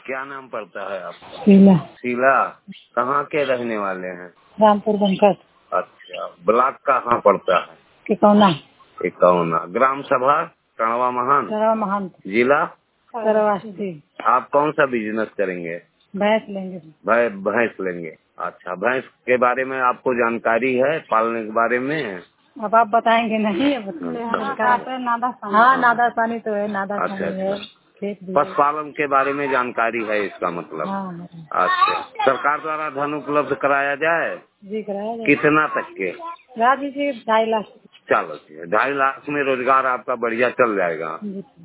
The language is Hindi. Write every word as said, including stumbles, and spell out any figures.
क्या नाम पड़ता है आपका? शीला। शीला, कहाँ के रहने वाले हैं? रामपुर बंकट। अच्छा, ब्लॉक कहाँ पड़ता है? टिकौना। टिकौना। ग्राम सभा कड़वा महान। कड़वा महान। जिला करवास्ती। आप कौन सा बिजनेस करेंगे? भैंस लेंगे। भै भैंस लेंगे। अच्छा, भैंस के बारे में आपको जानकारी है, पालने के बारे में? अब आप बताएंगे नहीं? अब नादा हाँ नादा पानी तो है, नादा अच्छा, पानी है, अच्छा। खेत भी है। पशुपालन के बारे में जानकारी है इसका मतलब? हाँ। अच्छा, सरकार द्वारा धन उपलब्ध कराया जाए? जी कराया जाए। कितना तक के? राजी जी ढाई लाख। चलो, ढाई लाख में रोजगार आपका बढ़िया चल जाएगा।